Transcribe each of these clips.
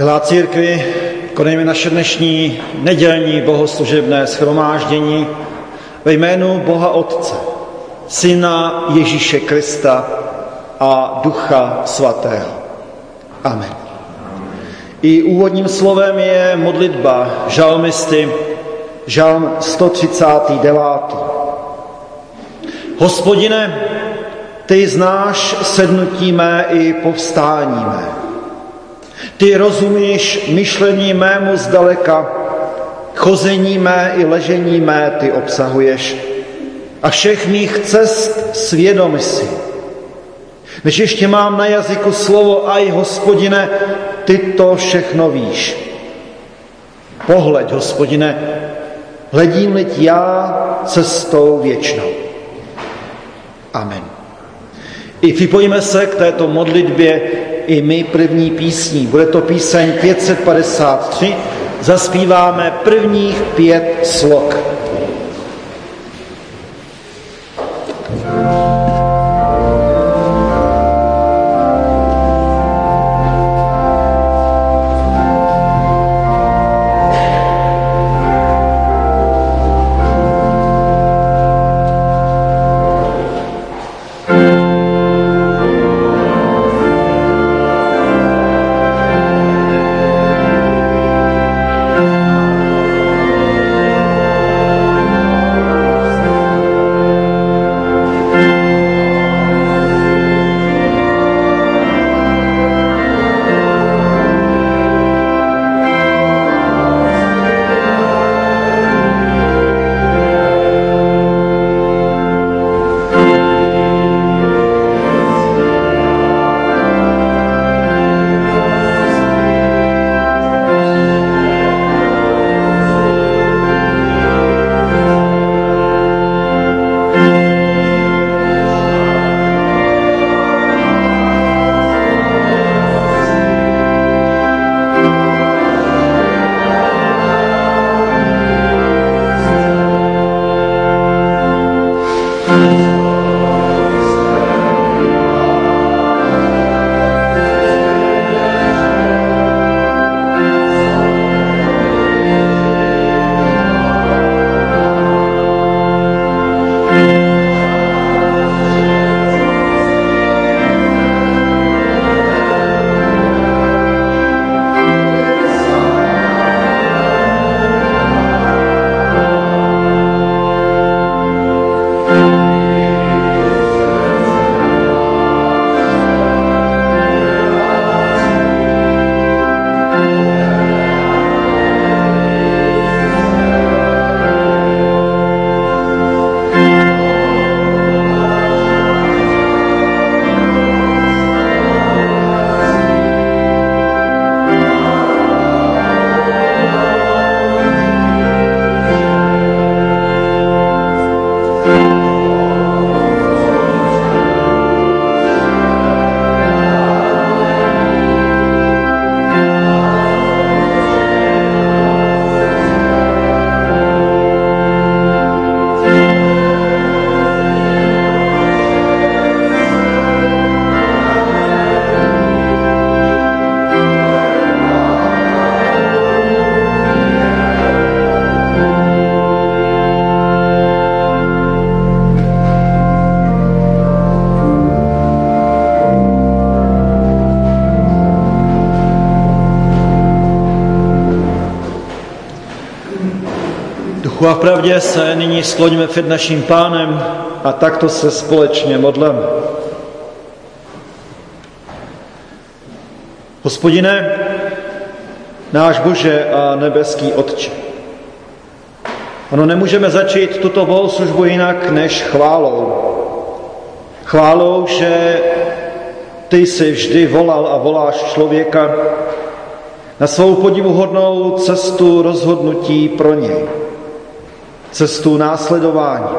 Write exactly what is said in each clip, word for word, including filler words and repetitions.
Milá církvi, konejme naše dnešní nedělní bohoslužebné shromáždění ve jménu Boha Otce, Syna Ježíše Krista a Ducha Svatého. Amen. I úvodním slovem je modlitba žalmisty, žalm sto třicátý devátý. Hospodine, ty znáš sednutí mé i povstání mé. Ty rozumíš myšlení mému zdaleka, chození mé i ležení mé ty obsahuješ a všech mých cest svědom si. Než ještě mám na jazyku slovo aj, Hospodine, ty to všechno víš. Pohleď, Hospodine, hledím-li já cestou věčnou. Amen. I připojíme se k této modlitbě i my první písní. Bude to píseň pět set padesát tři, zaspíváme prvních pět slok. A v pravdě se nyní skloňme před naším Pánem a takto se společně modleme. Hospodine, náš Bože a nebeský Otče, ono nemůžeme začít tuto bohoslužbu jinak než chválou. Chválou, že ty jsi vždy volal a voláš člověka na svou podivuhodnou cestu rozhodnutí pro něj. Cestu následování.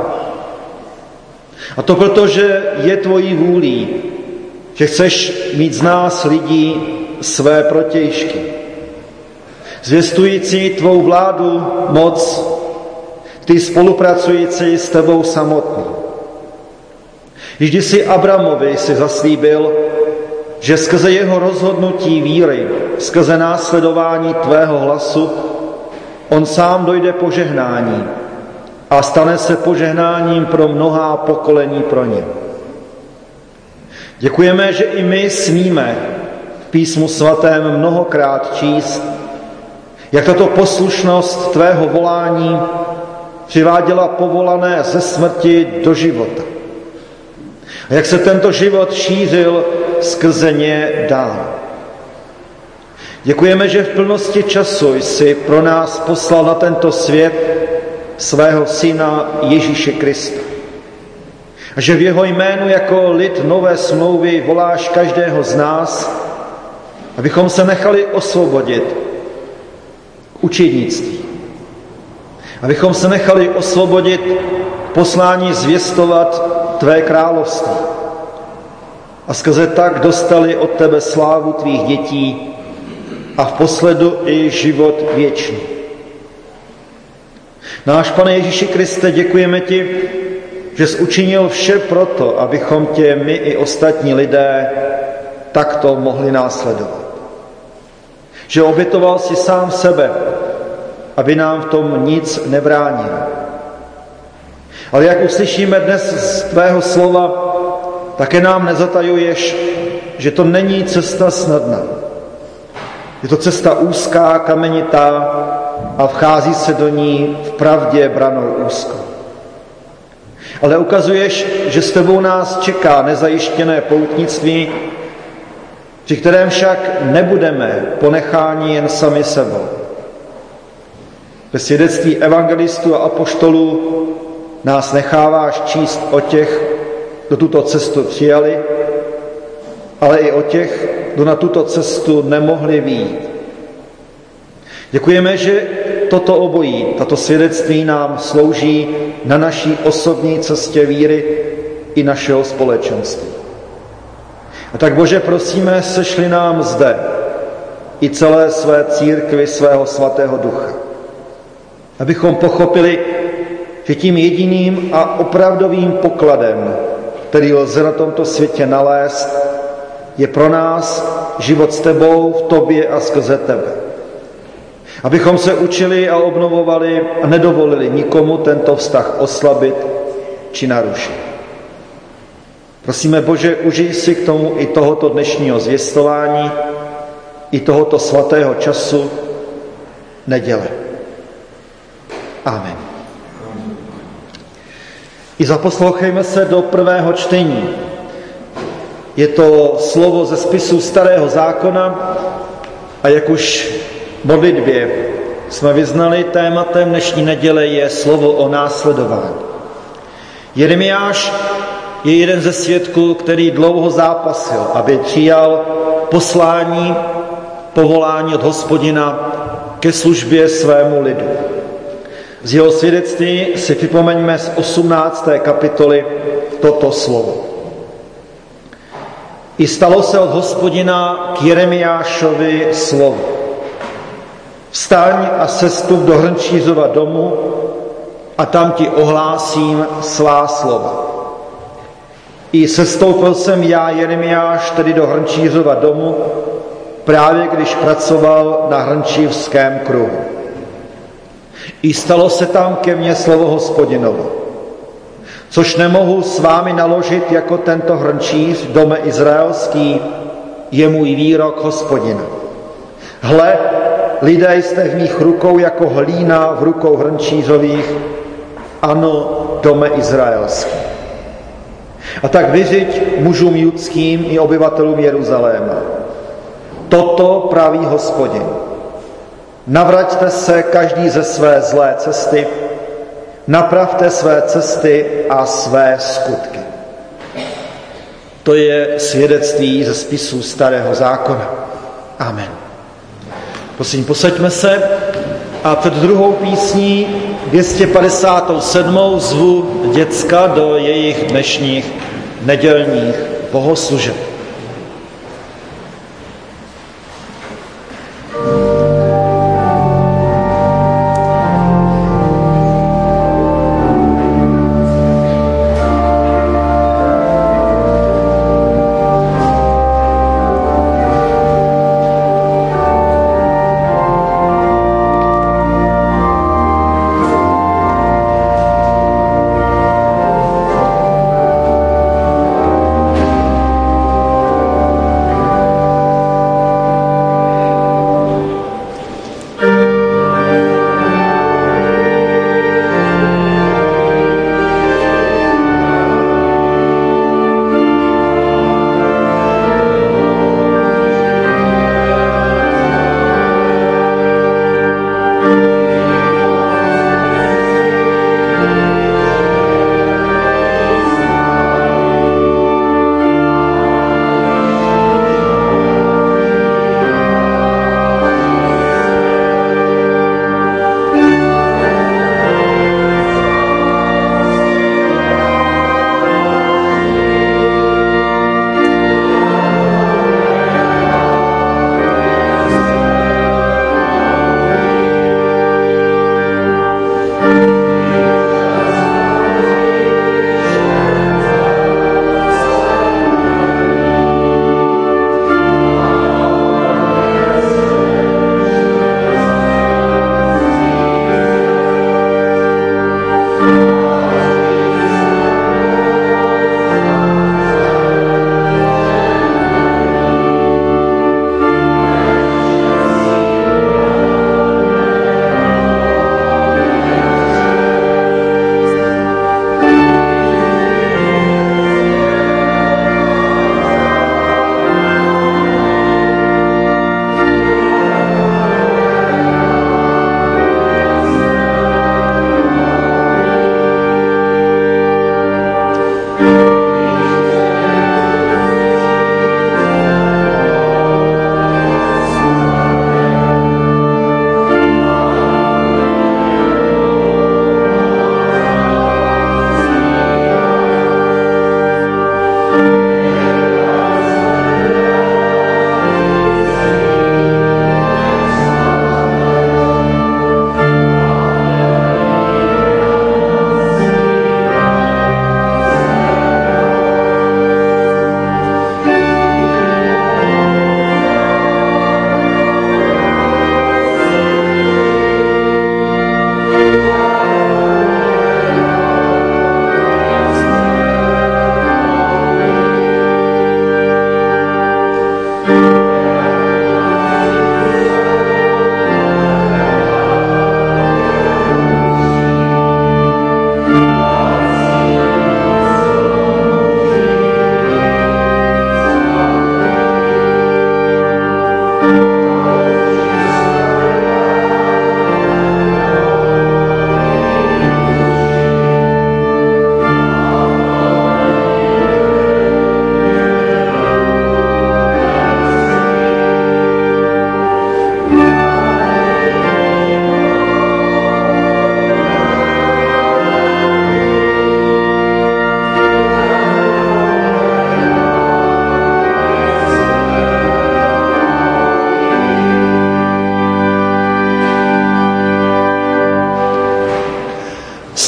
A to proto, že je tvojí vůlí, že chceš mít z nás lidí své protějšky. Zvěstující tvou vládu, moc, ty spolupracující s tebou samotnou. Již kdysi Abramovi si zaslíbil, že skrze jeho rozhodnutí víry skrze následování tvého hlasu, on sám dojde požehnání a stane se požehnáním pro mnohá pokolení pro ně. Děkujeme, že i my smíme v Písmu svatém mnohokrát číst, jak tato poslušnost tvého volání přiváděla povolané ze smrti do života. A jak se tento život šířil skrze ně dál. Děkujeme, že v plnosti času jsi pro nás poslal na tento svět svého syna Ježíše Krista. A že v jeho jménu jako lid nové smlouvy voláš každého z nás, abychom se nechali osvobodit k učednictví. Abychom se nechali osvobodit poslání zvěstovat tvé království. A skrze tak dostali od tebe slávu tvých dětí a v posledu i život věčný. Náš Pane Ježíši Kriste, děkujeme ti, že jsi učinil vše proto, abychom tě my i ostatní lidé takto mohli následovat. Že obětoval si sám sebe, aby nám v tom nic nebránil. Ale jak uslyšíme dnes z tvého slova, také nám nezatajuješ, že to není cesta snadná. Je to cesta úzká, kamenitá a vchází se do ní v pravdě branou úzkou. Ale ukazuješ, že s tebou nás čeká nezajištěné poutnictví, při kterém však nebudeme ponecháni jen sami sebou. Ve svědectví evangelistů a apoštolů nás necháváš číst o těch, kdo tuto cestu přijali, ale i o těch, kdo na tuto cestu nemohli vyjít. Děkujeme, že toto obojí, tato svědectví nám slouží na naší osobní cestě víry i našeho společenství. A tak, Bože, prosíme, sešli nám zde i celé své církvi svého svatého ducha, abychom pochopili, že tím jediným a opravdovým pokladem, který lze na tomto světě nalézt, je pro nás život s tebou, v tobě a skrze tebe. Abychom se učili a obnovovali a nedovolili nikomu tento vztah oslabit či narušit. Prosíme, Bože, užij si k tomu i tohoto dnešního zvěstování, i tohoto svatého času neděle. Amen. I zaposlouchejme se do prvého čtení. Je to slovo ze spisu Starého zákona a jak už v modlitbě jsme vyznali, tématem dnešní neděle je slovo o následování. Jeremiáš je jeden ze svědků, který dlouho zápasil, aby přijal poslání, povolání od Hospodina ke službě svému lidu. Z jeho svědectví si připomeňme z osmnácté kapitoly toto slovo. I stalo se od Hospodina k Jeremiášovi slovo. Vstaň a sestup do Hrnčířova domu a tam ti ohlásím svá slova. I sestoupil jsem já, Jeremiáš, tedy do Hrnčířova domu, právě když pracoval na hrnčířském kruhu. I stalo se tam ke mně slovo Hospodinovo, což nemohu s vámi naložit jako tento hrnčíř, dome izraelský, je můj výrok Hospodina. Hle, lidé jste v mých rukou jako hlína v rukou hrnčířových, ano, dome izraelský. A tak vyřiď mužům judským i obyvatelům Jeruzaléma. Toto praví Hospodin. Navraťte se každý ze své zlé cesty, napravte své cesty a své skutky. To je svědectví ze spisů Starého zákona. Amen. Prosím, posaďme se a před druhou písní dvě stě padesát sedm zvu děcka do jejich dnešních nedělních bohoslužeb.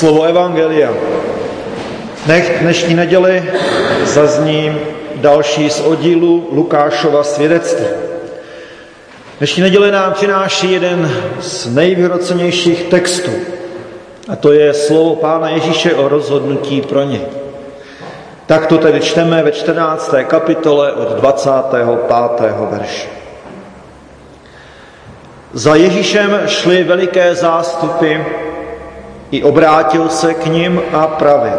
Slovo evangelia. Nech dnešní neděli zazní další z oddílu Lukášova svědectví. Dnešní neděle nám přináší jeden z nejvyhrocenějších textů, a to je slovo Pána Ježíše o rozhodnutí pro něj. Tak to tedy čteme ve čtrnácté kapitole od dvacátého pátého verše. Za Ježíšem šly veliké zástupy, i obrátil se k nim a pravil: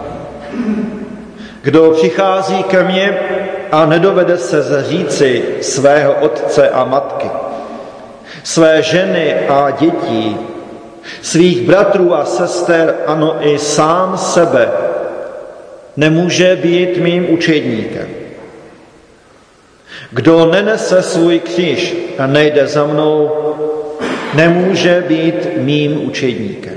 Kdo přichází ke mně a nedovede se zříci svého otce a matky, své ženy a dětí, svých bratrů a sester, ano i sám sebe, nemůže být mým učedníkem. Kdo nenese svůj kříž a nejde za mnou, nemůže být mým učedníkem.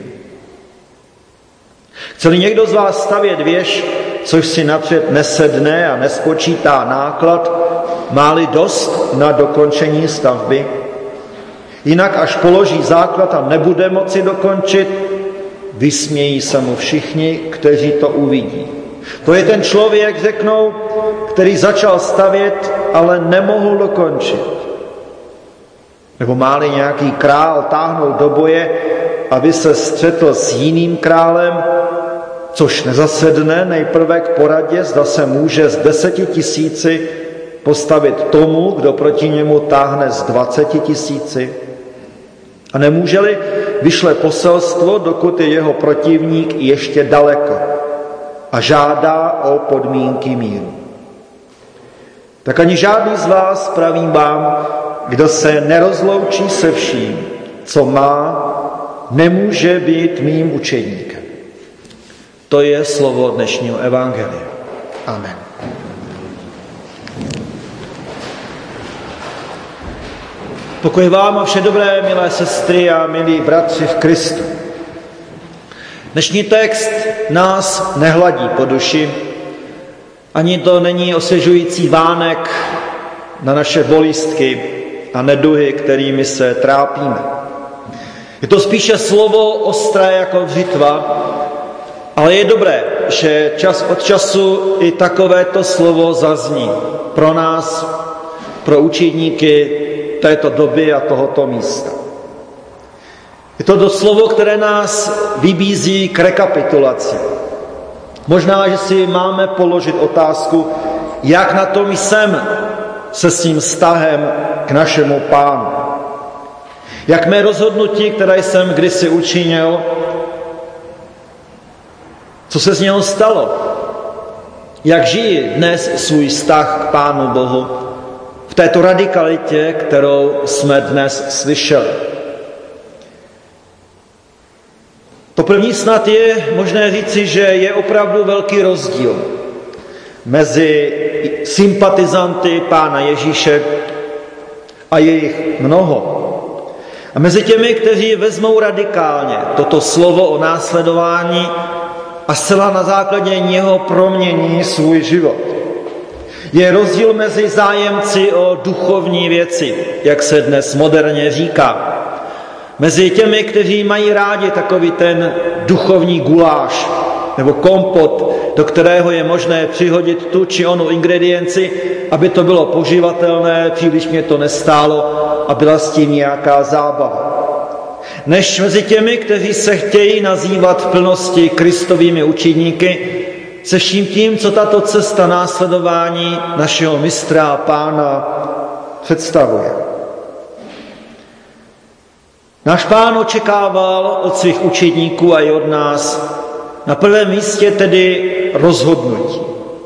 Chce-li někdo z vás stavět věž, což si napřed nesedne a nespočítá náklad, má-li dost na dokončení stavby? Jinak až položí základ a nebude moci dokončit, vysmějí se mu všichni, kteří to uvidí. To je ten člověk, řeknou, který začal stavět, ale nemohl dokončit. Nebo má-li nějaký král táhnout do boje, aby se střetl s jiným králem, což nezasedne nejprve k poradě, zda se může z deseti tisíci postavit tomu, kdo proti němu táhne z dvaceti tisíci. A nemůže-li, vyšle poselstvo, dokud je jeho protivník ještě daleko a žádá o podmínky míru. Tak ani žádný z vás, pravím vám, kdo se nerozloučí se vším, co má, nemůže být mým učedníkem. To je slovo dnešního evangelia. Amen. Pokoj vám a vše dobré, milé sestry a milí bratři v Kristu. Dnešní text nás nehladí po duši, ani to není osvěžující vánek na naše bolístky a neduhy, kterými se trápíme. Je to spíše slovo ostré jako břitva, ale je dobré, že čas od času i takovéto slovo zazní pro nás, pro učedníky této doby a tohoto místa. Je to to slovo, které nás vybízí k rekapitulaci. Možná, že si máme položit otázku, jak na tom jsem se svým vztahem k našemu Pánu. Jak mé rozhodnutí, které jsem kdysi učinil, co se z něho stalo? Jak žiji dnes svůj vztah k Pánu Bohu v této radikalitě, kterou jsme dnes slyšeli? To první snad je možné říci, že je opravdu velký rozdíl mezi sympatizanty Pána Ježíše, a je jich mnoho, a mezi těmi, kteří vezmou radikálně toto slovo o následování a zcela na základě něho promění svůj život. Je rozdíl mezi zájemci o duchovní věci, jak se dnes moderně říká, mezi těmi, kteří mají rádi takový ten duchovní guláš nebo kompot, do kterého je možné přihodit tu či onu ingredienci, aby to bylo poživatelné, příliš mě to nestálo a byla s tím nějaká zábava. Než mezi těmi, kteří se chtějí nazývat v plnosti Kristovými učedníky, se vším tím, co tato cesta následování našeho mistra a Pána představuje. Náš Pán očekával od svých učedníků a i od nás na prvém místě tedy rozhodnutí.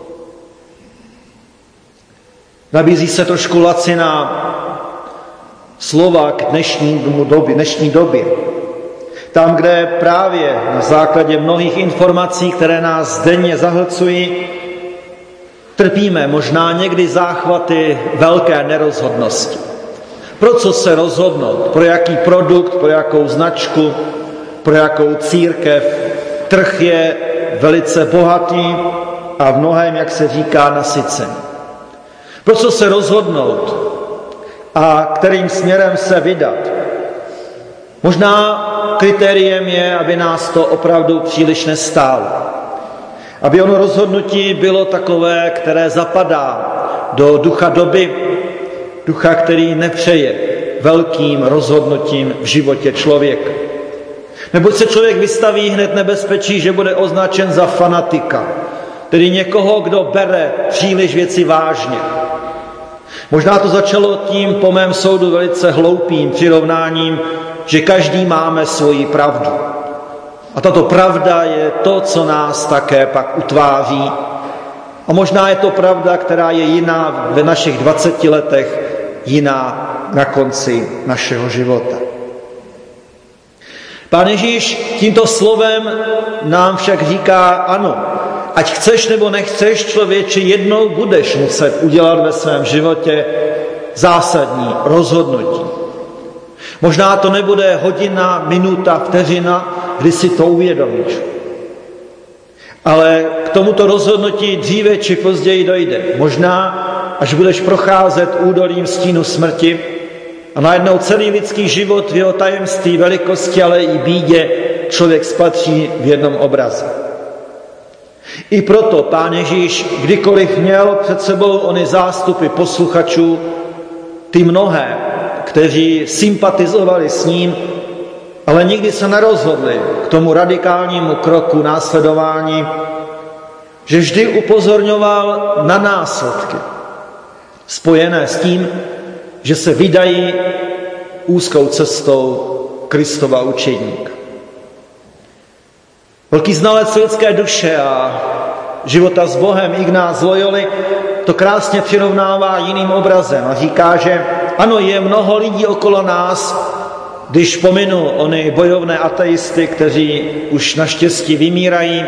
Nabízí se trošku laciná slova k dnešní době, dnešní době. Tam, kde právě na základě mnohých informací, které nás denně zahlcují, trpíme možná někdy záchvaty velké nerozhodnosti. Pro co se rozhodnout? Pro jaký produkt, pro jakou značku, pro jakou církev? Trh je velice bohatý a v mnohém, jak se říká, nasycený. Pro co se rozhodnout a kterým směrem se vydat? Možná kritériem je, aby nás to opravdu příliš nestálo. Aby ono rozhodnutí bylo takové, které zapadá do ducha doby, ducha, který nepřeje velkým rozhodnutím v životě člověka. Neboť se člověk vystaví hned nebezpečí, že bude označen za fanatika, tedy někoho, kdo bere příliš věci vážně. Možná to začalo tím po mém soudu velice hloupým přirovnáním, že každý máme svoji pravdu. A tato pravda je to, co nás také pak utváří. A možná je to pravda, která je jiná ve našich dvaceti letech, jiná na konci našeho života. Pán Ježíš tímto slovem nám však říká, ano, ať chceš nebo nechceš, člověče, jednou budeš muset udělat ve svém životě zásadní rozhodnutí. Možná to nebude hodina, minuta, vteřina, kdy si to uvědomíš. Ale k tomuto rozhodnutí dříve či později dojde. Možná, až budeš procházet údolím stínu smrti a najednou celý lidský život v jeho tajemství, velikosti, ale i bídě člověk spatří v jednom obraze. I proto Pán Ježíš kdykoliv měl před sebou ony zástupy posluchačů, ty mnohé, kteří sympatizovali s ním, ale nikdy se nerozhodli k tomu radikálnímu kroku následování, že vždy upozorňoval na následky spojené s tím, že se vydají úzkou cestou Kristova učedníka. Velký znalec lidské duše a života s Bohem Ignác z Loyoli to krásně přirovnává jiným obrazem a říká, že ano, je mnoho lidí okolo nás, když pominu ony bojovné ateisty, kteří už naštěstí vymírají,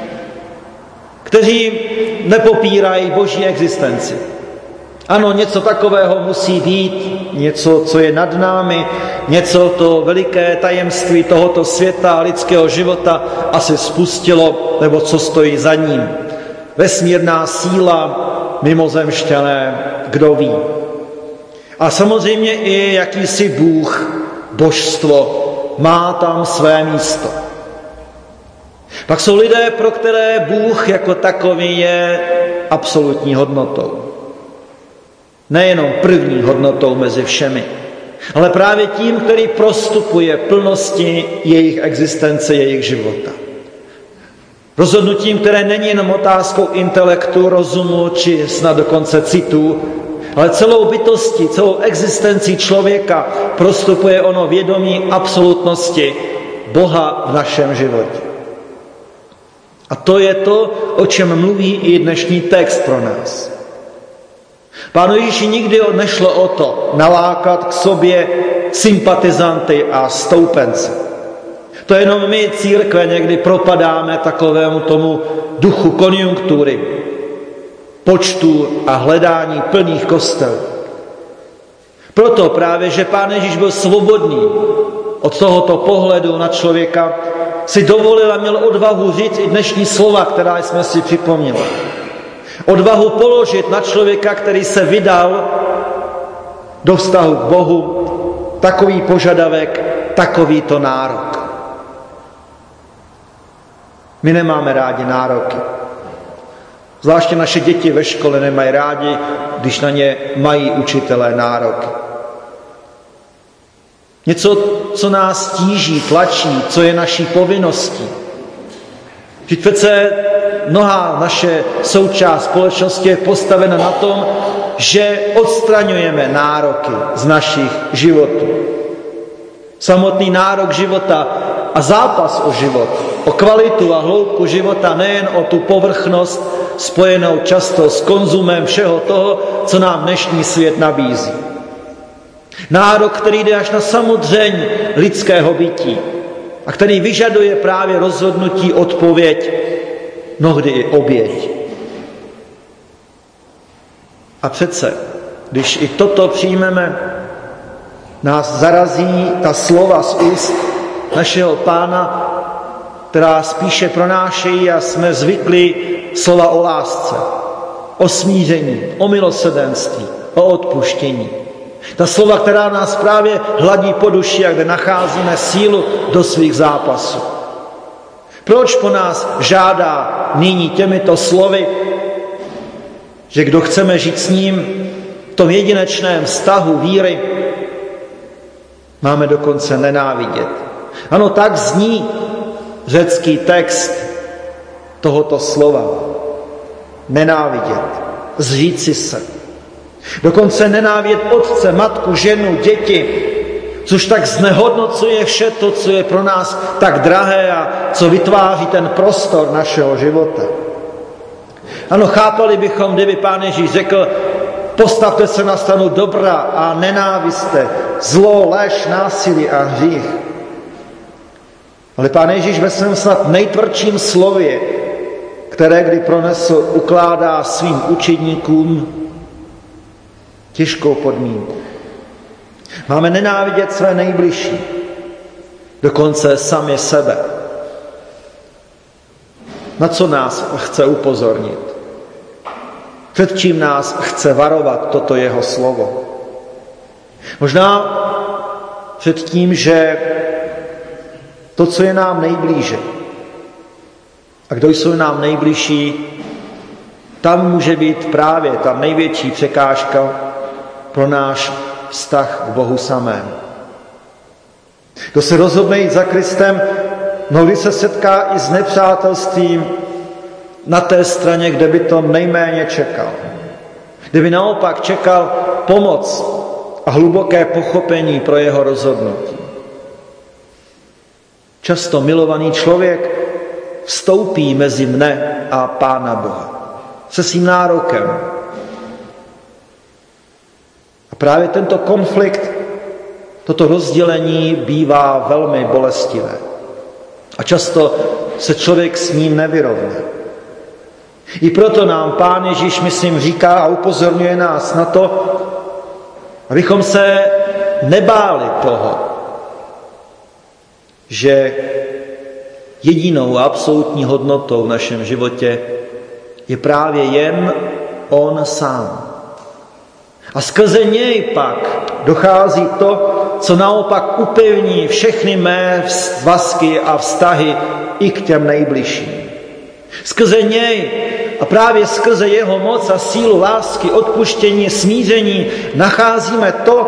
kteří nepopírají boží existenci. Ano, něco takového musí být, něco, co je nad námi, něco, to veliké tajemství tohoto světa, lidského života asi spustilo, nebo co stojí za ním. Vesmírná síla, mimozemšťané, kdo ví. A samozřejmě i jakýsi Bůh, božstvo, má tam své místo. Pak jsou lidé, pro které Bůh jako takový je absolutní hodnotou. Nejenom první hodnotou mezi všemi, ale právě tím, který prostupuje plnosti jejich existence, jejich života. Rozhodnutím, které není jenom otázkou intelektu, rozumu, či snad dokonce citů, ale celou bytostí, celou existencí člověka prostupuje ono vědomí absolutnosti Boha v našem životě. A to je to, o čem mluví i dnešní text pro nás. Pánu Ježíši nikdy nešlo o to nalákat k sobě sympatizanty a stoupence. To jenom my, církve, někdy propadáme takovému tomu duchu konjunktury, počtu a hledání plných kostelů. Proto právě, že Pán Ježíš byl svobodný od tohoto pohledu na člověka, si dovolil a měl odvahu říct i dnešní slova, která jsme si připomněli. Odvahu položit na člověka, který se vydal do vztahu k Bohu, takový požadavek, takovýto nárok. My nemáme rádi nároky. Zvláště naše děti ve škole nemají rádi, když na ně mají učitelé nároky. Něco, co nás tíží, tlačí, co je naší povinností. Vždyť přece mnohá naše součást společnosti je postavena na tom, že odstraňujeme nároky z našich životů. Samotný nárok života a zápas o život, o kvalitu a hloubku života, nejen o tu povrchnost spojenou často s konzumem všeho toho, co nám dnešní svět nabízí. Nárok, který jde až na samodřeň lidského bytí a který vyžaduje právě rozhodnutí, odpověď, mnohdy i oběť. A přece, když i toto přijmeme, nás zarazí ta slova z úst našeho Pána, která spíše pronášejí a jsme zvykli slova o lásce, o smíření, o milosrdenství, o odpuštění. Ta slova, která nás právě hladí po duši a kde nacházíme sílu do svých zápasů. Proč po nás žádá nyní těmito slovy, že kdo chceme žít s ním v tom jedinečném vztahu víry, máme dokonce nenávidět. Ano, tak zní řecký text tohoto slova. Nenávidět, zříci se. Dokonce nenávidět otce, matku, ženu, děti, což tak znehodnocuje vše to, co je pro nás tak drahé a co vytváří ten prostor našeho života. Ano, chápali bychom, kdyby Pán Ježíš řekl, postavte se na stranu dobra a nenáviste, zlo, lež, násilí a hřích. Ale Pán Ježíš ve svém snad nejtvrdším slově, které kdy pronesl, ukládá svým učedníkům těžkou podmínku. Máme nenávidět své nejbližší, dokonce sami sebe. Na co nás chce upozornit? Před čím nás chce varovat toto jeho slovo? Možná před tím, že to, co je nám nejblíže, a kdo jsou nám nejbližší, tam může být právě ta největší překážka pro náš vztah k Bohu samému. Kdo se rozhodne jít za Kristem, mnohdy se setká i s nepřátelstvím na té straně, kde by to nejméně čekal. Kde by naopak čekal pomoc a hluboké pochopení pro jeho rozhodnutí. Často milovaný člověk vstoupí mezi mne a Pána Boha se svým nárokem. A právě tento konflikt, toto rozdělení bývá velmi bolestivé. A často se člověk s ním nevyrovná. I proto nám Pán Ježíš, myslím, říká a upozorňuje nás na to, abychom se nebáli toho, že jedinou a absolutní hodnotou v našem životě je právě jen on sám. A skrze něj pak dochází to, co naopak upevní všechny mé vazky a vztahy i k těm nejbližším. Skrze něj a právě skrze jeho moc a sílu lásky, odpuštění, smíření nacházíme to,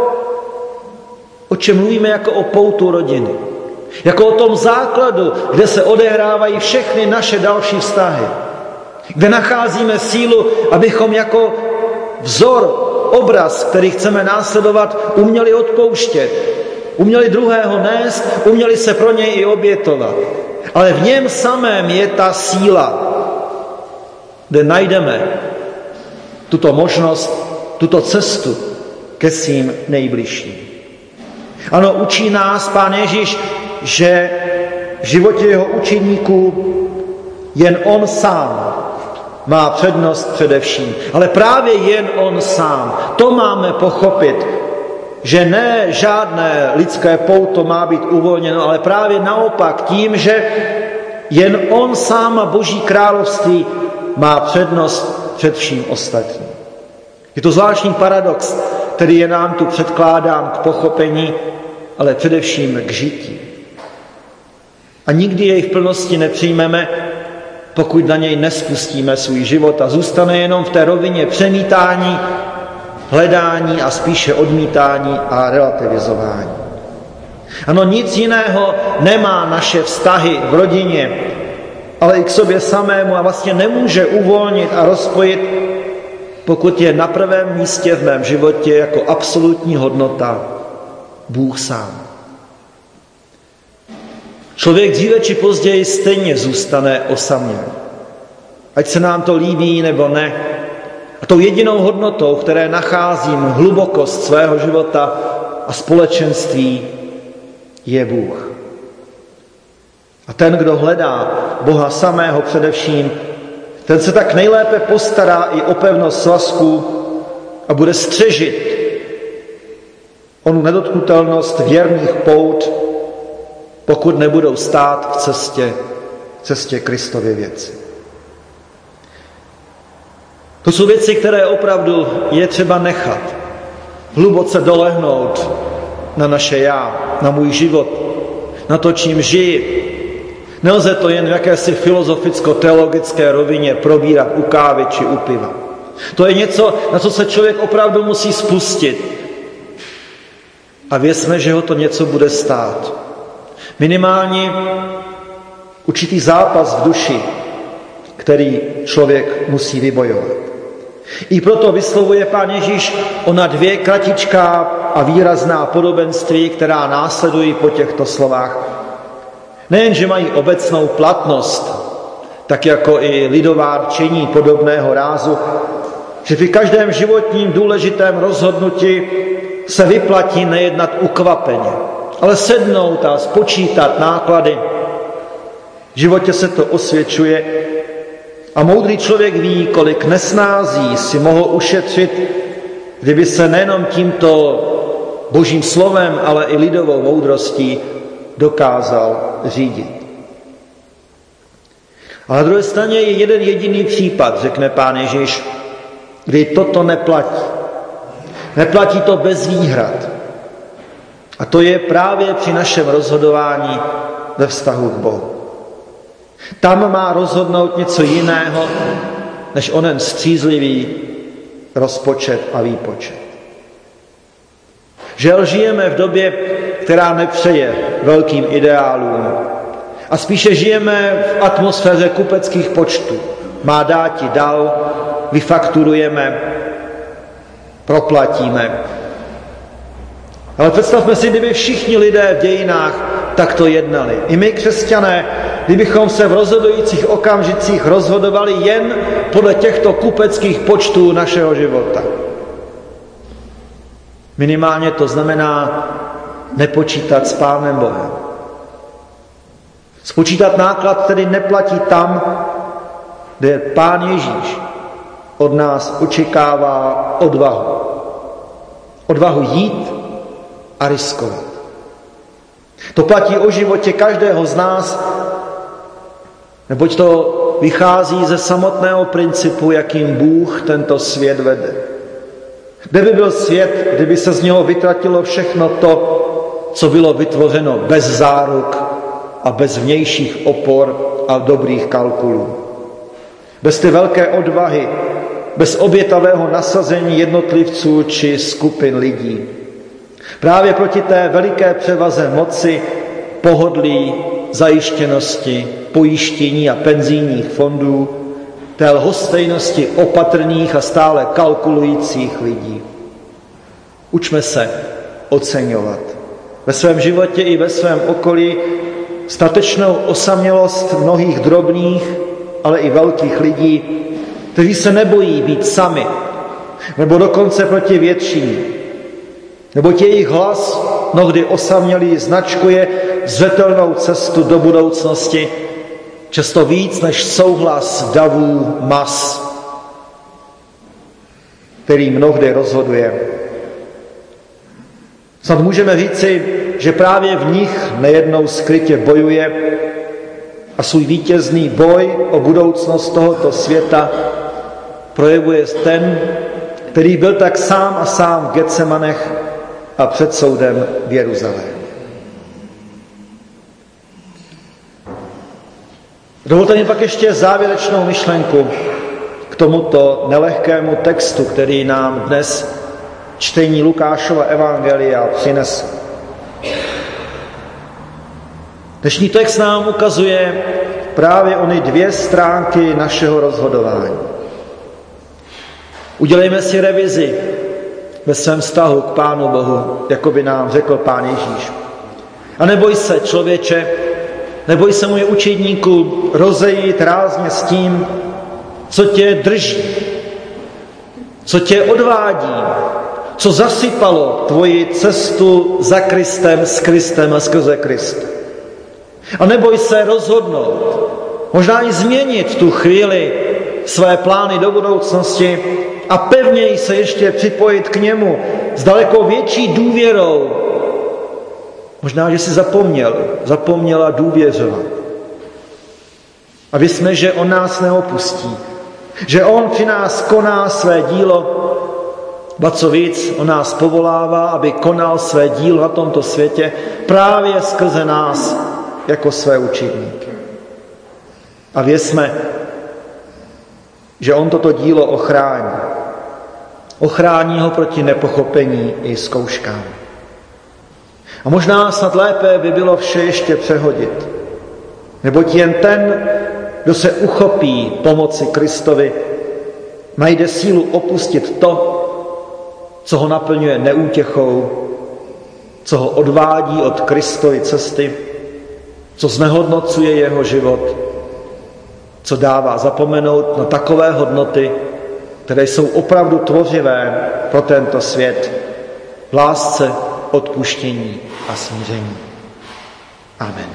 o čem mluvíme jako o poutu rodiny. Jako o tom základu, kde se odehrávají všechny naše další vztahy. Kde nacházíme sílu, abychom jako vzor, obraz, který chceme následovat, uměli odpouštět. Uměli druhého nést, uměli se pro něj i obětovat. Ale v něm samém je ta síla, kde najdeme tuto možnost, tuto cestu ke svým nejbližším. Ano, učí nás Pán Ježíš, že v životě jeho učeníků jen on sám má přednost především. Ale právě jen on sám. To máme pochopit, že ne žádné lidské pouto má být uvolněno, ale právě naopak tím, že jen on sám a Boží království má přednost před vším ostatním. Je to zvláštní paradox, který je nám tu předkládán k pochopení, ale především k žití. A nikdy jej v plnosti nepřijmeme, pokud na něj nespustíme svůj život a zůstane jenom v té rovině přemítání, hledání a spíše odmítání a relativizování. Ano, nic jiného nemá naše vztahy v rodině, ale i k sobě samému a vlastně nemůže uvolnit a rozpojit, pokud je na prvém místě v mém životě jako absolutní hodnota Bůh sám. Člověk dříve či později stejně zůstane osamělý. Ať se nám to líbí nebo ne. A tou jedinou hodnotou, které nacházím hlubokost svého života a společenství, je Bůh. A ten, kdo hledá Boha samého především, ten se tak nejlépe postará i o pevnost svazků a bude střežit onu nedotknutelnost věrných pout, pokud nebudou stát v cestě, v cestě Kristově věci. To jsou věci, které opravdu je třeba nechat. hluboce dolehnout na naše já, na můj život, na to, čím žiji. Nelze to jen v jakési filozoficko-teologické rovině probírat u kávy či u piva. To je něco, na co se člověk opravdu musí spustit. A věřme, že ho to něco bude stát. Minimálně určitý zápas v duši, který člověk musí vybojovat. I proto vyslovuje Pán Ježíš ona dvě kratičká a výrazná podobenství, která následují po těchto slovách. Nejen, že mají obecnou platnost, tak jako i lidová rčení podobného rázu, že při každém životním důležitém rozhodnutí se vyplatí nejednat ukvapeně, ale sednout a spočítat náklady. V životě se to osvědčuje a moudrý člověk ví, kolik nesnází si mohl ušetřit, kdyby se nejenom tímto božím slovem, ale i lidovou moudrostí dokázal řídit. A na druhé straně je jeden jediný případ, řekne Pán Ježíš, kdy toto neplatí. Neplatí to bez výhrad. A to je právě při našem rozhodování ve vztahu k Bohu. Tam má rozhodnout něco jiného, než onen střízlivý rozpočet a výpočet. Žel žijeme v době, která nepřeje velkým ideálům. A spíše žijeme v atmosféře kupeckých počtů. Má dáti dal, vyfakturujeme, proplatíme. Ale představme si, kdyby všichni lidé v dějinách takto jednali. I my, křesťané, kdybychom se v rozhodujících okamžicích rozhodovali jen podle těchto kupeckých počtů našeho života. Minimálně to znamená nepočítat s Pánem Bohem. Spočítat náklad tedy neplatí tam, kde Pán Ježíš od nás očekává odvahu. Odvahu jít a riskovat. To platí o životě každého z nás, neboť to vychází ze samotného principu, jakým Bůh tento svět vede. Kde by byl svět, kdyby se z něho vytratilo všechno to, co bylo vytvořeno bez záruk a bez vnějších opor a dobrých kalkulů. Bez té velké odvahy, bez obětavého nasazení jednotlivců či skupin lidí. Právě proti té veliké převaze moci, pohodlí, zajištěnosti, pojištění a penzijních fondů, té lhostejnosti opatrných a stále kalkulujících lidí. Učme se oceňovat ve svém životě i ve svém okolí statečnou osamělost mnohých drobných, ale i velkých lidí, kteří se nebojí být sami, nebo dokonce proti většině. Nebo jejich hlas, mnohdy osamělý, značkuje zřetelnou cestu do budoucnosti, často víc než souhlas davů mas, který mnohdy rozhoduje. Snad můžeme říci, že právě v nich nejednou skrytě bojuje a svůj vítězný boj o budoucnost tohoto světa projevuje ten, který byl tak sám a sám v Getsemanech a před soudem v Jeruzalémě. Dovolte mi pak ještě závěrečnou myšlenku k tomuto nelehkému textu, který nám dnes čtení Lukášova evangelia přinesl. Dnešní text nám ukazuje právě ony dvě stránky našeho rozhodování. Udělejme si revizi ve svém vztahu k Pánu Bohu, jako by nám řekl Pán Ježíš. A neboj se, člověče, neboj se, můj učedníku, rozejít rázně s tím, co tě drží, co tě odvádí, co zasypalo tvoji cestu za Kristem, s Kristem a skrze Krista. A neboj se rozhodnout, možná i změnit tu chvíli své plány do budoucnosti a pevněji se ještě připojit k němu s daleko větší důvěrou. Možná, že si zapomněl, zapomněla důvěřovat. A věřme, že on nás neopustí, že on při nás koná své dílo Ba co víc, on nás povolává, aby konal své dílo na tomto světě právě skrze nás jako své učedníky. A věřme, že on toto dílo ochrání. Ochrání ho proti nepochopení i zkouškám. A možná snad lépe by bylo vše ještě přehodit. Neboť jen ten, kdo se uchopí pomoci Kristovi, najde sílu opustit to, co ho naplňuje neútěchou, co ho odvádí od Kristovy cesty, co znehodnocuje jeho život, co dává zapomenout na takové hodnoty, které jsou opravdu tvořivé pro tento svět, v lásce, odpuštění a smíření. Amen.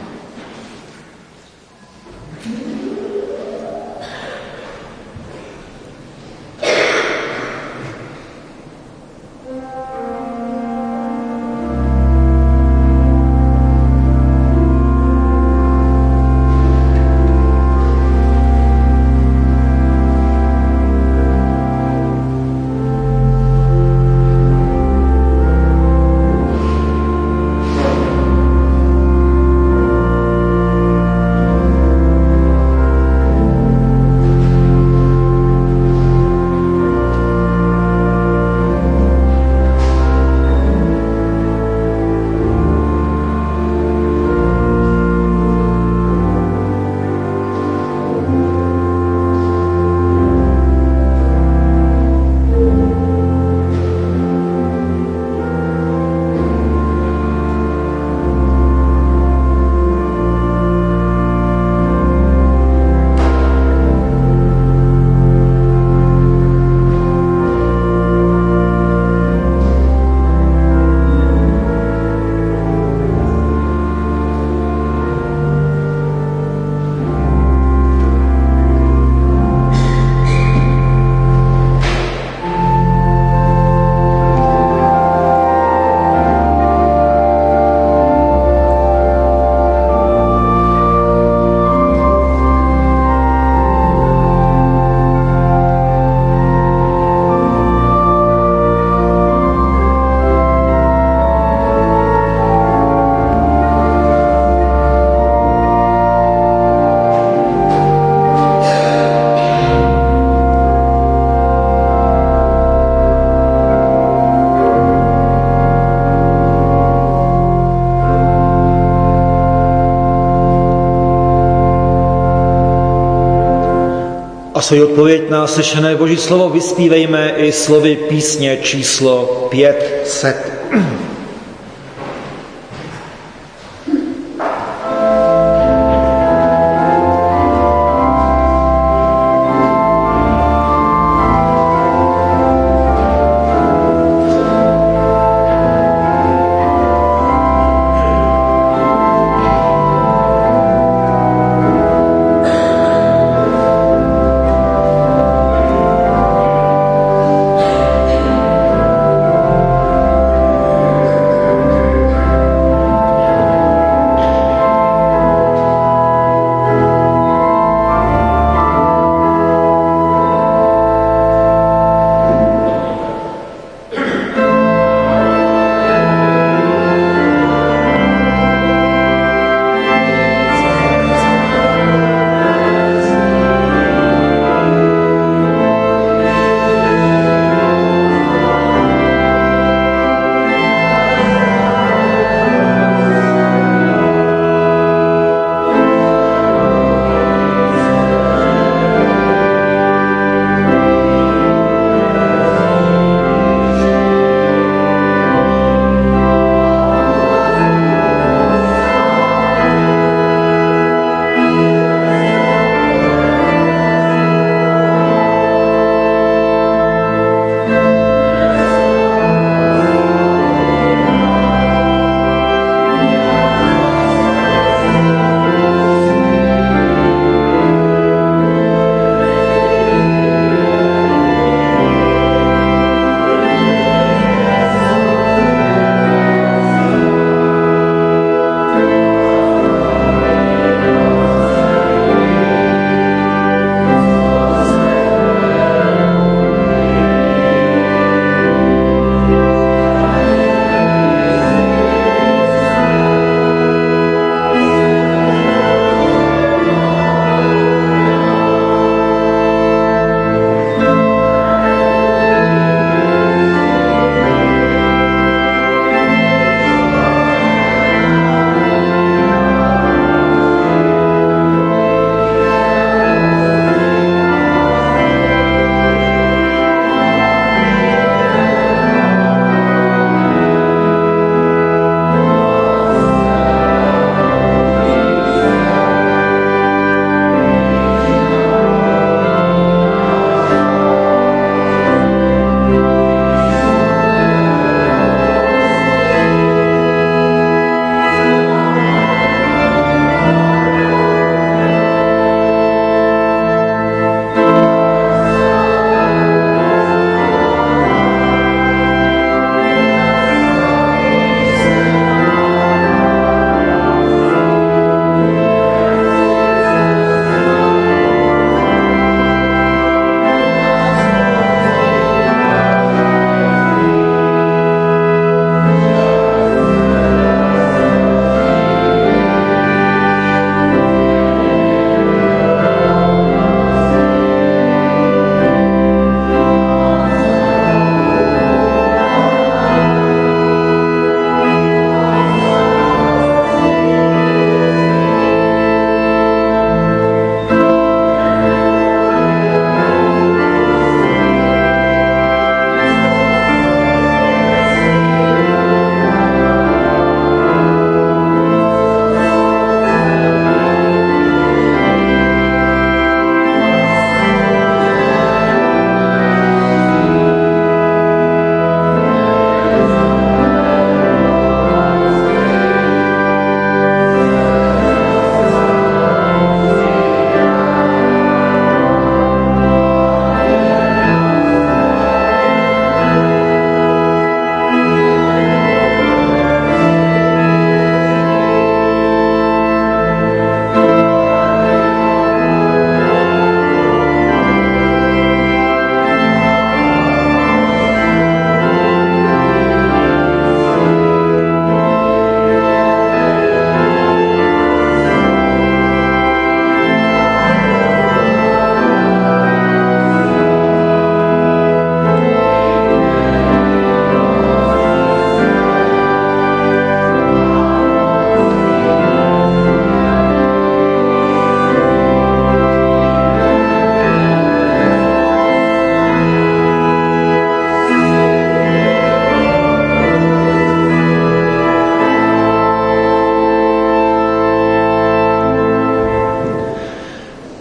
A svoji odpověď na slyšené Boží slovo vyspívejme i slovy písně číslo pět set.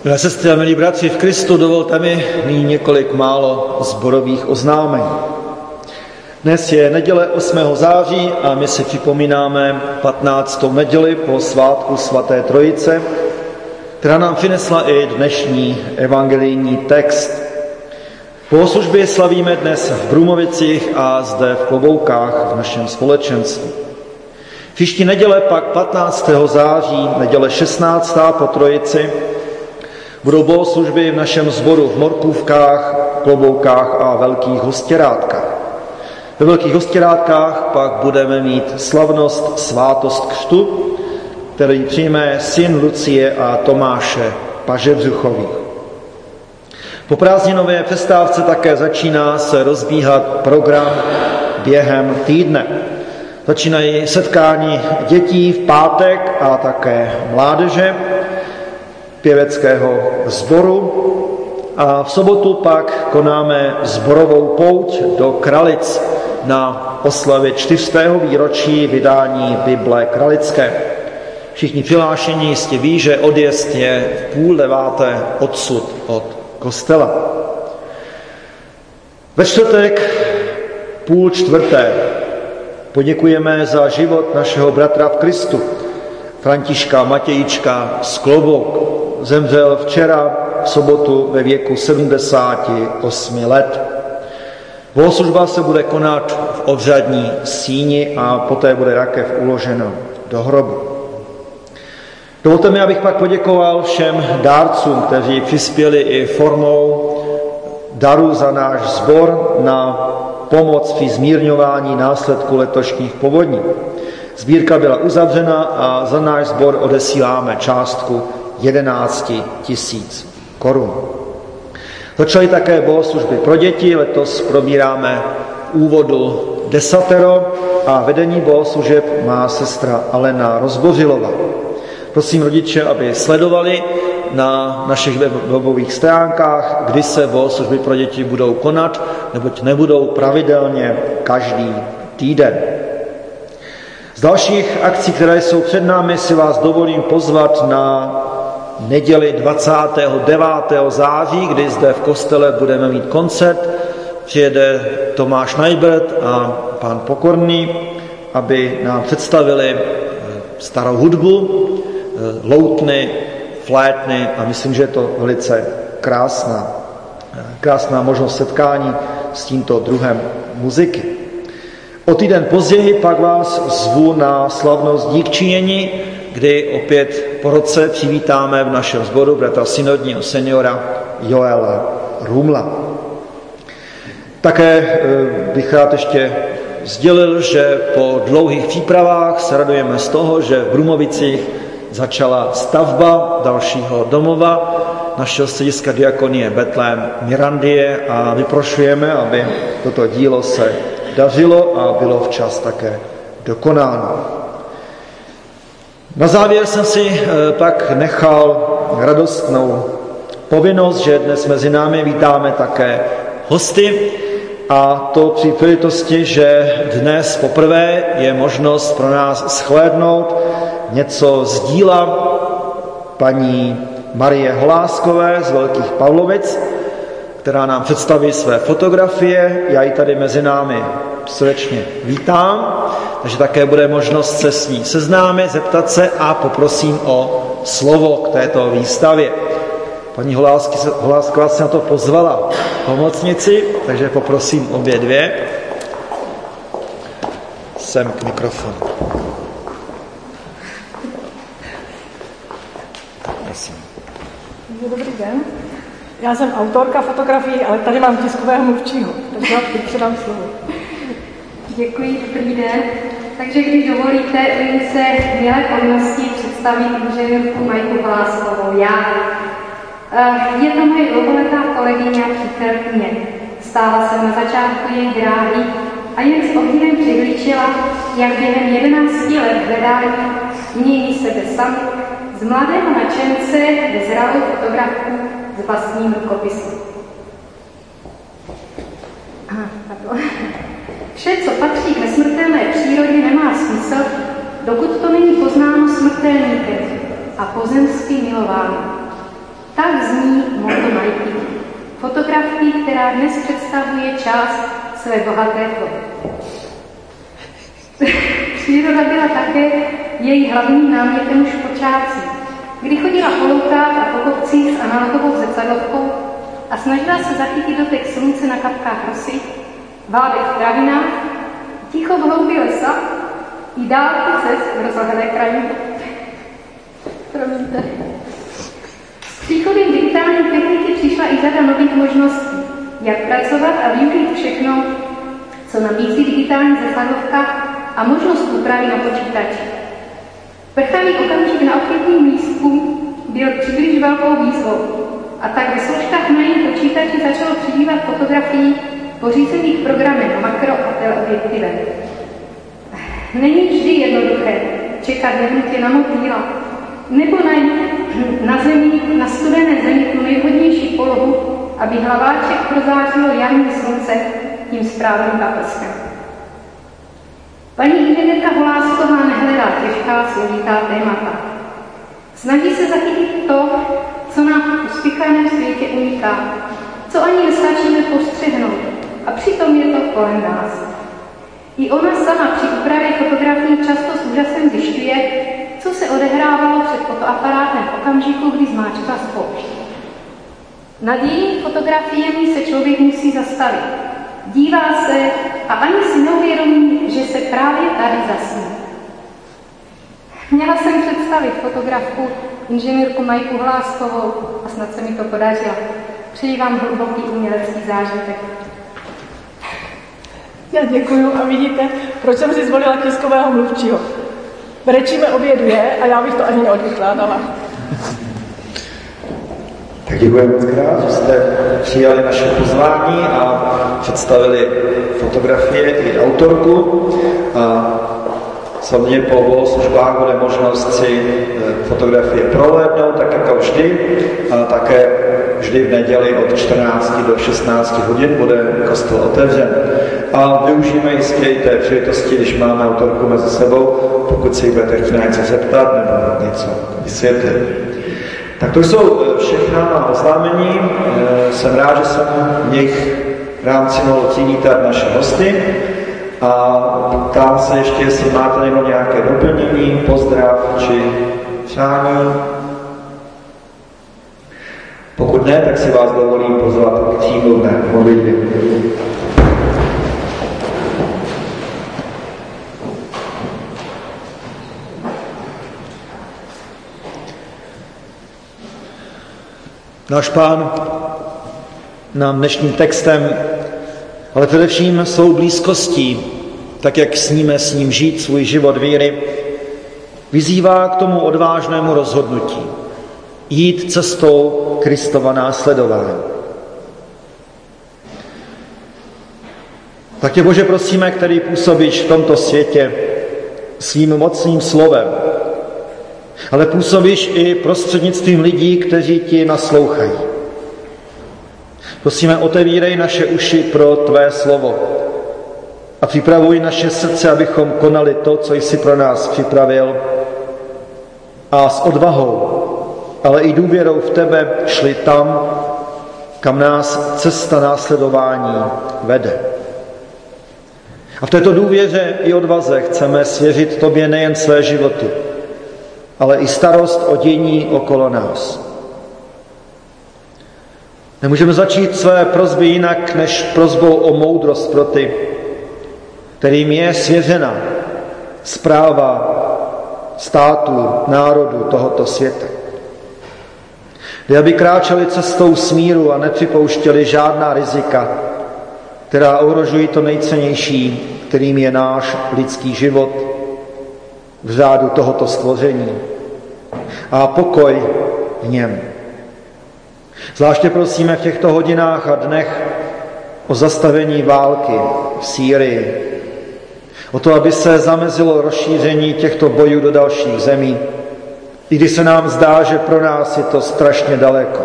Milé sestry a milí bratři v Kristu, dovolte mi nyní několik málo sborových oznámení. Dnes je neděle osmého září a my si připomínáme patnáctou neděli po svátku svaté Trojice, která nám přinesla i dnešní evangelijní text. Po službě slavíme dnes v Brumovicích a zde v Kloboukách v našem společenství. Příští neděle pak patnáctého září, neděle šestnáctá po Trojici, budou bohoslužby v našem sboru v Morkůvkách, Kloboukách a Velkých Hostěrádkách. Ve Velkých Hostěrádkách pak budeme mít slavnost svátost křtu, který přijme syn Lucie a Tomáše Pažebřuchových. Po prázdninové přestávce také začíná se rozbíhat program během týdne. Začínají setkání dětí v pátek a také mládeže pěveckého sboru a v sobotu pak konáme sborovou pouť do Kralic na oslavě čtyřstého výročí vydání Bible Kralické. Všichni přihlášení jistě ví, že odjezd je v půl deváté odsud od kostela. Ve čtvrtek půl čtvrté poděkujeme za život našeho bratra v Kristu, Františka Matějíčka z Klobouk. Zemřel včera v sobotu ve věku sedmdesáti osmi let. Bohoslužba se bude konat v obřadní síni a poté bude rakev uložena do hrobu. Dovolte mi, abych pak poděkoval všem dárcům, kteří přispěli i formou daru za náš sbor na pomoc při zmírňování následků letošních povodní. Sbírka byla uzavřena a za náš sbor odesíláme částku jedenáct tisíc korun. Začaly také bohoslužby pro děti, letos probíráme úvodu desatero a vedení bohoslužeb má sestra Alena Rozbořilová. Prosím rodiče, aby sledovali na našich webových stránkách, kdy se bohoslužby pro děti budou konat, neboť nebudou pravidelně každý týden. Z dalších akcí, které jsou před námi, si vás dovolím pozvat na neděli dvacátého devátého září, kdy zde v kostele budeme mít koncert. Přijede Tomáš Najbert a pán Pokorný, aby nám představili starou hudbu, loutny, flétny a myslím, že je to velice krásná, krásná možnost setkání s tímto druhem muziky. O týden později pak vás zvu na slavnost díkčinění, kdy opět po roce přivítáme v našem sboru bratra synodního seniora Joela Rumla. Také bych rád ještě sdělil, že po dlouhých přípravách se radujeme z toho, že v Brumovicích začala stavba dalšího domova našeho střediska diakonie Betlém Mirandie a vyprošujeme, aby toto dílo se dařilo a bylo včas také dokonáno. Na závěr jsem si pak nechal radostnou povinnost, že dnes mezi námi vítáme také hosty a to při příležitosti, že dnes poprvé je možnost pro nás shlédnout něco z díla paní Marie Holáskové z Velkých Pavlovic, která nám představí své fotografie. Já ji tady mezi námi srdečně vítám, takže také bude možnost se s ní seznámit, zeptat se a poprosím o slovo k této výstavě. Paní Holásková se na to pozvala pomocnici, takže poprosím obě dvě. Sem k mikrofonu. Prosím. Dobrý den. Já jsem autorka fotografií, ale tady mám tiskového mluvčího, takže já teď předám slovo. Děkuji, dobrý den. Takže když dovolíte, ujím se milé povinnosti představit inženýrku Majku Holáskovou. Já. Je to moje dlouholetá kolegyně a přítelkyně. Stála jsem na začátku její dráhy a jen s obdivem přihlížela, jak během jedenácti let hledání mění sebe sami z mladého nadšence vyzralou fotografku s vlastním rukopisem. Aha, pardon. Vše, co patří k nesmrtelné přírodě, nemá smysl, dokud to není poznáno smrtelníkem a pozemsky milováno. Tak zní motto Majky. Fotografii, která dnes představuje část své bohaté tvorby. Příroda byla také její hlavním námětem už v počátcích, kdy chodila po loukách a po kopcích s analogovou zrcadlovkou a snažila se zachytit dotek slunce na kapkách rosy, vábek v travinách, ticho v hloubi lesa i dálky cest v rozlehlé krajině. Promiňte. S příchodem digitální techniky přišla i řada nových možností, jak pracovat a využít všechno, co nabízí digitální zrcadlovka a možnost úpravy na počítači. Prchaný okamžik na okvětním lístku byl příliš velkou výzvou a tak ve složkách na jejím počítači začalo přibývat fotografií pořízených programem makro a teleobjektivem. Není vždy jednoduché čekat nehnutě na motýla nebo najít na zemi, na studené zemi tu nejvhodnější polohu, aby hlaváček prozářilo jarní slunce tím správným paprskem. Paní inženýrka Holásková nehledá těžká, složitá témata. Snaží se zachytit to, co nám v uspěchaném světě uniká, co ani nestačíme postřehnout, a přitom je to kolem nás. I ona sama při úpravě fotografií často s úžasem zjišťuje, co se odehrávalo před fotoaparátem v okamžiku, kdy zmáčkla spoušť. Nad jinými fotografiemi se člověk musí zastavit. Dívá se a ani si neuvědomí, že se právě tady zasní. Měla jsem představit fotografku inženýrku Majku Hláskovou a snad se mi to podařilo. Přeji vám hluboký umělecký zážitek. Já děkuju a vidíte, proč jsem si zvolila tiskového mluvčího. Brečíme obě dvě a já bych to ani neodvykládala. Tak děkujeme moc krát, že jste přijali naše pozvání a představili fotografie i autorku. A samozřejmě po bohoslužbách bude možnost si fotografie prohlédnout, tak jako vždy. A také vždy v neděli od čtrnácti do šestnácti hodin bude kostel otevřen. A využijeme jistě i té příležitosti, když máme autorku mezi sebou, pokud si budete chtít něco zeptat nebo něco vysvětlit. Tak to jsou všechna oznámení. Jsem rád, že jsem v nich v rámci mohl přivítat naše hosty. A ptám se ještě, jestli máte nebo nějaké doplnění, pozdrav či přání. Pokud ne, tak si vás dovolím pozvat k cínovné modlitbě. Náš Pán nám dnešním textem, ale především svou blízkostí, tak jak sníme s ním žít svůj život víry, vyzývá k tomu odvážnému rozhodnutí. Jít cestou Kristova následování. Tak tě, Bože, prosíme, který působíš v tomto světě svým mocným slovem, ale působíš i prostřednictvím lidí, kteří ti naslouchají. Prosíme, otevírej naše uši pro tvé slovo a připravuj naše srdce, abychom konali to, co jsi pro nás připravil, a s odvahou, ale i důvěrou v tebe šli tam, kam nás cesta následování vede. A v této důvěře i odvaze chceme svěřit tobě nejen své životy, ale i starost o dění okolo nás. Nemůžeme začít své prosby jinak než prosbou o moudrost pro ty, kterým je svěřena správa státu, národu tohoto světa. Kdy aby kráčeli cestou smíru a nepřipouštěli žádná rizika, která ohrožují to nejcennější, kterým je náš lidský život v řádu tohoto stvoření a pokoj v něm. Zvláště prosíme v těchto hodinách a dnech o zastavení války v Sýrii, o to, aby se zamezilo rozšíření těchto bojů do dalších zemí, i když se nám zdá, že pro nás je to strašně daleko.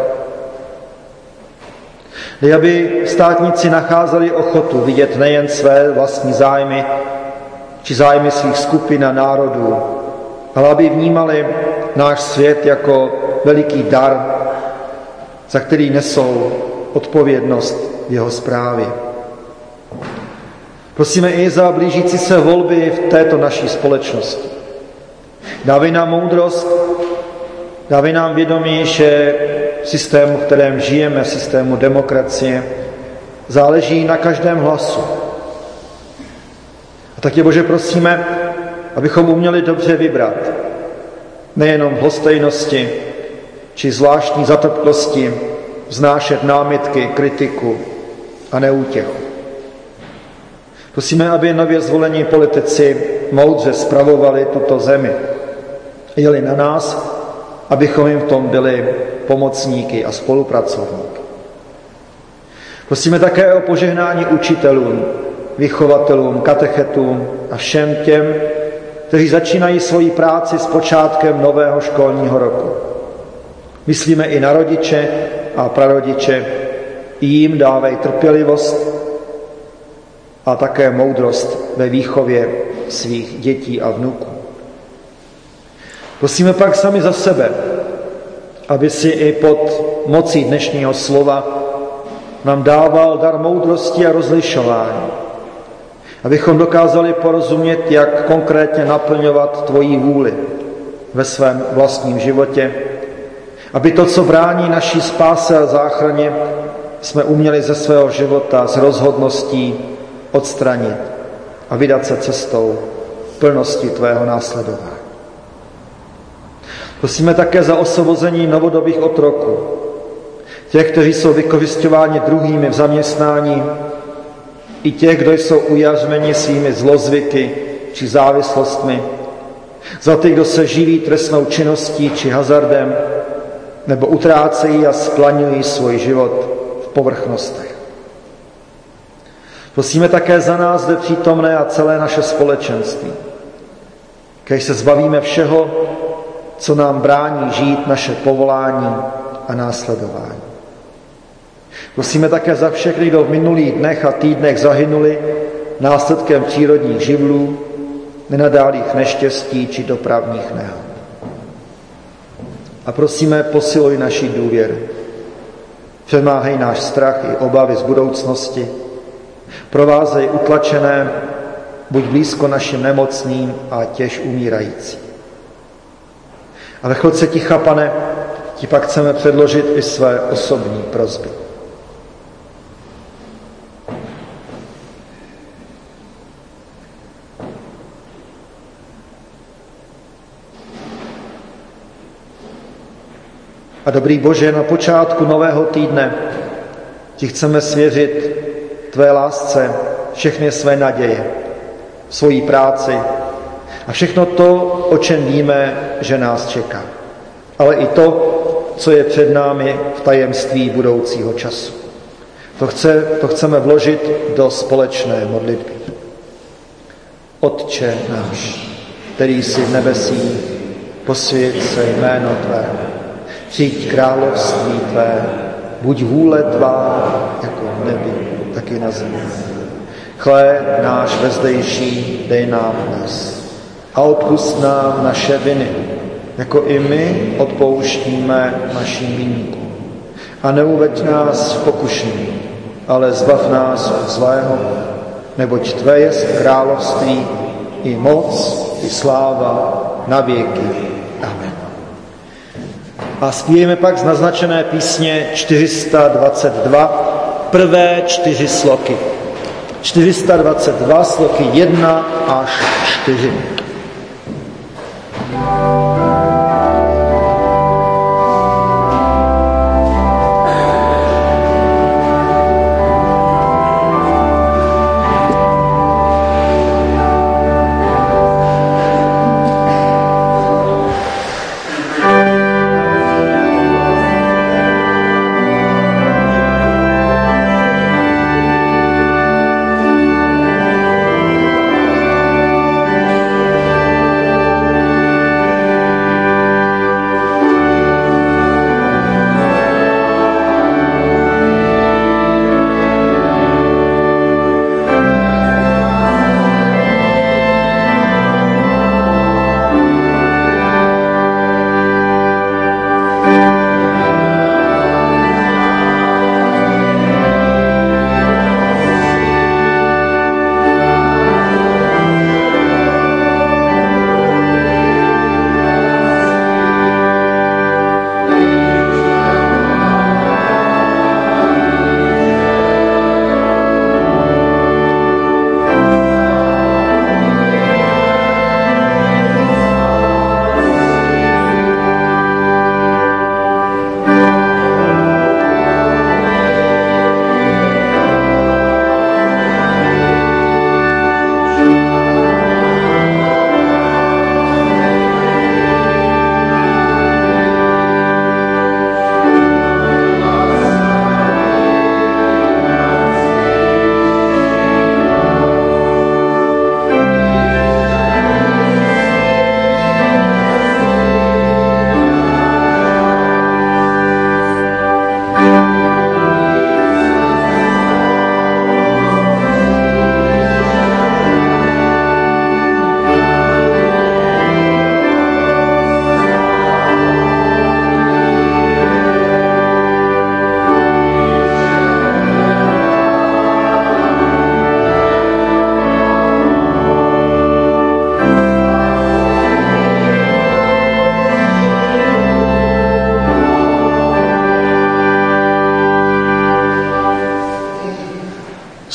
Kdy aby státníci nacházeli ochotu vidět nejen své vlastní zájmy, či zájmy svých skupin a národů, ale aby vnímali náš svět jako veliký dar, za který nesou odpovědnost v jeho správě. Prosíme i za blížící se volby v této naší společnosti. Dávej nám moudrost, dávej nám vědomí, že systému, v kterém žijeme, systému demokracie, záleží na každém hlasu. A tak tě, Bože, prosíme, abychom uměli dobře vybrat, nejenom v lhostejnosti či zvláštní zatrpkosti vznášet námitky, kritiku a neútěchu. Prosíme, aby nově zvolení politici moudře spravovali tuto zemi. Jeli na nás, abychom jim v tom byli pomocníky a spolupracovníky. Prosíme také o požehnání učitelům, vychovatelům, katechetům a všem těm, kteří začínají svoji práci s počátkem nového školního roku. Myslíme i na rodiče a prarodiče, i jim dávej trpělivost a také moudrost ve výchově svých dětí a vnuků. Prosíme pak sami za sebe, aby si i pod mocí dnešního slova nám dával dar moudrosti a rozlišování, abychom dokázali porozumět, jak konkrétně naplňovat tvoji vůli ve svém vlastním životě, aby to, co brání naší spáse a záchraně, jsme uměli ze svého života s rozhodností odstranit a vydat se cestou plnosti tvého následování. Prosíme také za osvobození novodobých otroků, těch, kteří jsou vykořisťováni druhými v zaměstnání, i těch, kdo jsou ujařmeni svými zlozvyky či závislostmi, za ty, kdo se živí trestnou činností či hazardem, nebo utrácejí a splaňují svůj život v povrchnostech. Prosíme také za nás zde přítomné a celé naše společenství, kež se zbavíme všeho, co nám brání žít naše povolání a následování. Prosíme také za všechny, kdo v minulých dnech a týdnech zahynuli následkem přírodních živlů, nenadálých neštěstí či dopravních nehod. A prosíme, posiluj naši důvěru. Přemáhej náš strach i obavy z budoucnosti. Provázej utlačené, buď blízko našim nemocným a těž umírajícím. A ve chvilce ticha, Pane, ti pak chceme předložit i své osobní prosby. A dobrý Bože, na počátku nového týdne ti chceme svěřit tvé lásce všechny své naděje, svoji práci a všechno to, o čem víme, že nás čeká. Ale i to, co je před námi v tajemství budoucího času. To, chce, to chceme vložit do společné modlitby. Otče náš, který jsi v nebesích, posvěť se jméno tvé. Přijď království tvé, buď vůle tvá, jako v nebi, tak i na zemi. Chléb náš vezdejší dej nám dnes a odpusť nám naše viny, jako i my odpouštíme našim viníkům. A neuveď nás v pokušení, ale zbav nás od zlého, neboť tvé jest království i moc, i sláva na věky. Amen. A zpívejme pak z naznačené písně čtyři sta dvacet dva, prvé čtyři sloky. čtyři sta dvacet dva, sloky jedna až čtyři.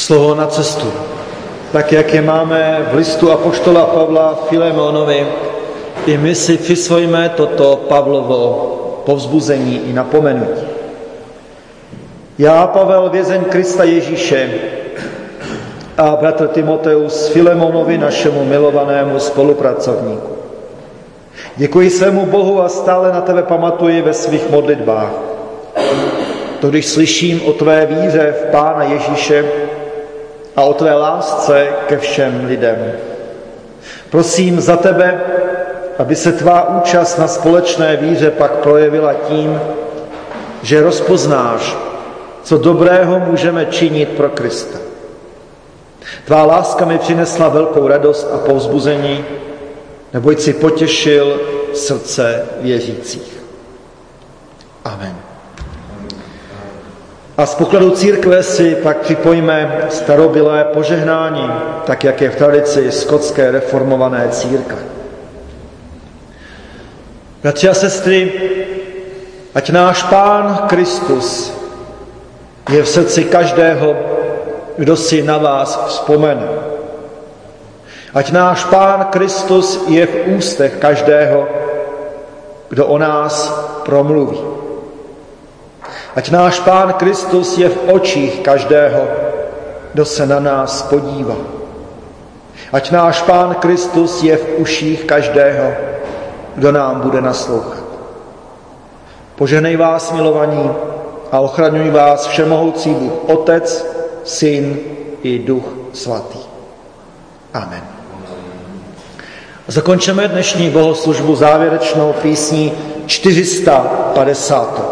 slovo na cestu. Tak, jak je máme v listu apoštola Pavla Filemonovi, i my si přisvojíme toto Pavlovo povzbuzení i napomenutí. Já, Pavel, vězeň Krista Ježíše, a bratr Timoteus Filemonovi, našemu milovanému spolupracovníku. Děkuji svému Bohu a stále na tebe pamatuji ve svých modlitbách. To, když slyším o tvé víře v Pána Ježíše a o tvé lásce ke všem lidem. Prosím za tebe, aby se tvá účast na společné víře pak projevila tím, že rozpoznáš, co dobrého můžeme činit pro Krista. Tvá láska mi přinesla velkou radost a povzbuzení, neboť si potěšil srdce věřících. Amen. A z pokladu církve si pak připojíme starobylé požehnání, tak jak je v tradici skotské reformované církve. Bratři a sestry, ať náš Pán Kristus je v srdci každého, kdo si na vás vzpomene. Ať náš Pán Kristus je v ústech každého, kdo o nás promluví. Ať náš Pán Kristus je v očích každého, kdo se na nás podívá. Ať náš Pán Kristus je v uších každého, kdo nám bude naslouchat. Požehnej vás, milovaní, a ochraňuj vás všemohoucí Bůh Otec, Syn i Duch Svatý. Amen. Zakončíme dnešní bohoslužbu závěrečnou písní čtyři sta padesát.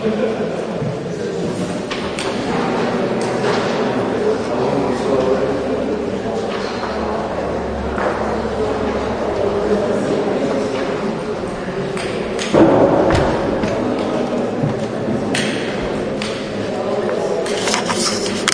Děkuji.